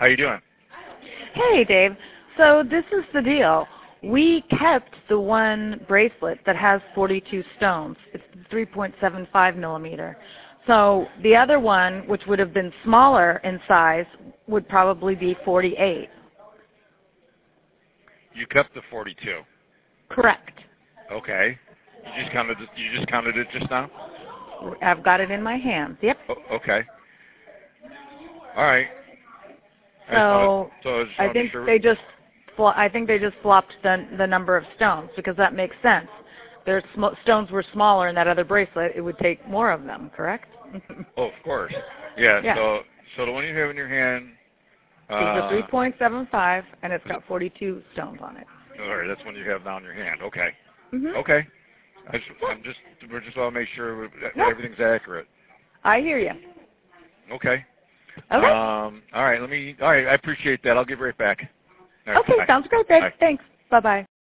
How you doing? Hey, Dave. So this is the deal. We kept the one bracelet that has 42 stones. It's 3.75 millimeter. So the other one, which would have been smaller in size, would probably be 48. You kept the 42. Correct. Okay. You just counted it just now? I've got it in my hands. Yep. Okay. All right. So I think they just flopped the number of stones because that makes sense. Their stones were smaller in that other bracelet. It would take more of them, correct? Oh, of course. Yeah. Yeah. So the one you have in your hand. It's a 3.75, and it's got 42 stones on it. All right, that's one you have now in your hand. Okay. Mm-hmm. Okay. We're just want to make sure everything's accurate. I hear you. Okay. Okay. All right. I appreciate that. I'll give right back. All right, Okay. bye. Sounds great, Dave. Bye. Thanks. Bye-bye.